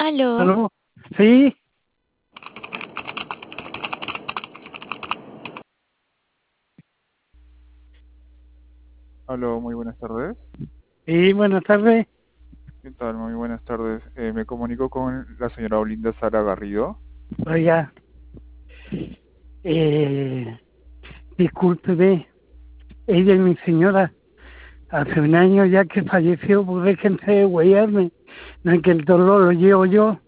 Aló, ¿Aló? Sí, Aló, muy buenas tardes. sí, buenas tardes. ¿Qué tal? Muy buenas tardes. Me comunico con la señora Olinda Sara Garrido. Oiga, eh, discúlpeme, ella es mi señora. Hace un año ya que falleció, pues déjense de huearme. No es que el dolor lo llevo yo.